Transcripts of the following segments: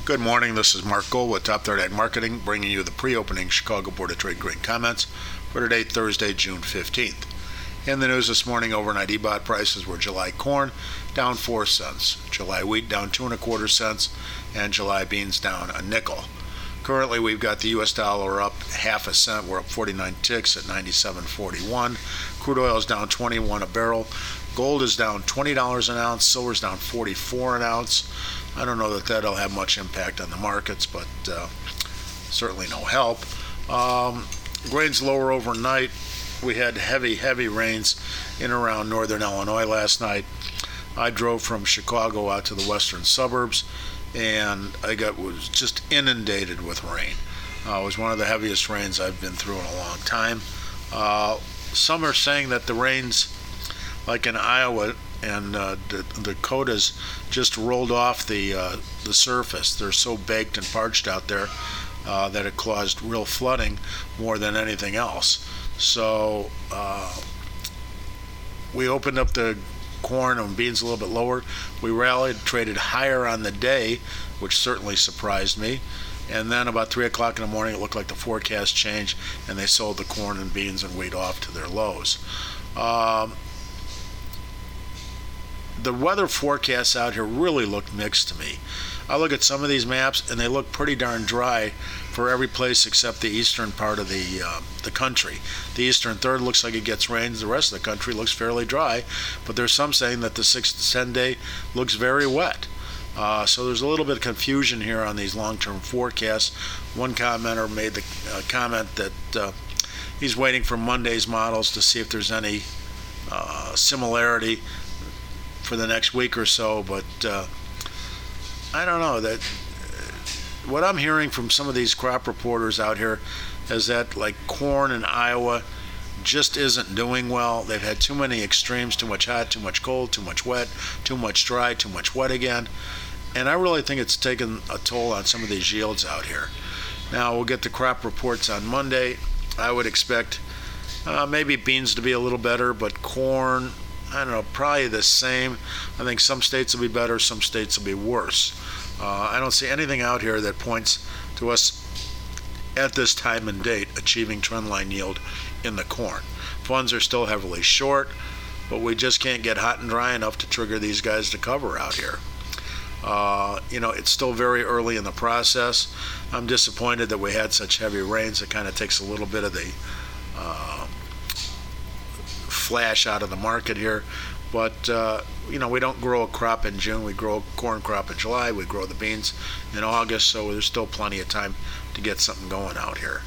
Good morning. This is Mark Gold with Top Third Ag Marketing, bringing you the pre-opening Chicago Board of Trade grain comments for today, Thursday, June 15th. In the news this morning, overnight EBOT prices were July corn down 4 cents, July wheat down 2 1/4 cents, and July beans down a nickel. Currently, we've got the U.S. dollar up half a cent. We're up 49 ticks at 97.41. Crude oil is down 21 a barrel. Gold is down $20 an ounce. Silver's down 44 an ounce. I don't know that that'll have much impact on the markets, but certainly no help. Grains lower overnight. We had heavy rains in around northern Illinois last night. I drove from Chicago out to the western suburbs, and was just inundated with rain. It was one of the heaviest rains I've been through in a long time. Some are saying that the rains, like in Iowa and the Dakotas, just rolled off the surface. They're so baked and parched out there that it caused real flooding more than anything else. So we opened up the corn and beans a little bit lower. We rallied, traded higher on the day, which certainly surprised me. And then about 3 o'clock in the morning, it looked like the forecast changed, and they sold the corn and beans and wheat off to their lows. The weather forecasts out here really look mixed to me. I look at some of these maps, and they look pretty darn dry for every place except the eastern part of the country. The eastern third looks like it gets rain. The rest of the country looks fairly dry, but there's some saying that the 6 to 10 day looks very wet. So there's a little bit of confusion here on these long-term forecasts. One commenter made the comment that he's waiting for Monday's models to see if there's any similarity for the next week or so, but I don't know. That what I'm hearing from some of these crop reporters out here is that, like, corn in Iowa just isn't doing well. They've had too many extremes: too much hot, too much cold, too much wet, too much dry, too much wet again. And I really think it's taken a toll on some of these yields out here. Now, we'll get the crop reports on Monday. I would expect maybe beans to be a little better, but corn, I don't know, probably the same. I think some states will be better, some states will be worse. I don't see anything out here that points to us at this time and date achieving trendline yield in the corn. Funds are still heavily short, but we just can't get hot and dry enough to trigger these guys to cover out here. It's still very early in the process. I'm disappointed that we had such heavy rains. It kind of takes a little bit of the flash out of the market here. But, we don't grow a crop in June. We grow a corn crop in July. We grow the beans in August, so there's still plenty of time to get something going out here.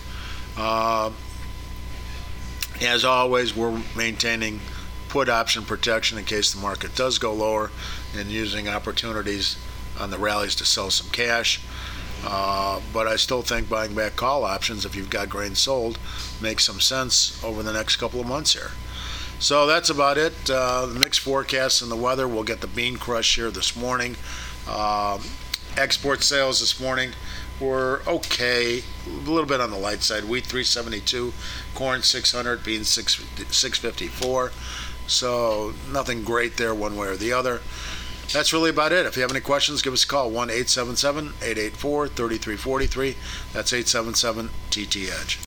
As always, we're maintaining put option protection in case the market does go lower, and using opportunities on the rallies to sell some cash. But I still think buying back call options, if you've got grain sold, makes some sense over the next couple of months here. So that's about it. The mixed forecasts and the weather. We'll get the bean crush here this morning. Export sales this morning were okay, a little bit on the light side. Wheat 372, corn 600, beans 654. So nothing great there one way or the other. That's really about it. If you have any questions, give us a call, 1-877-884-3343. That's 877-TT-EDGE.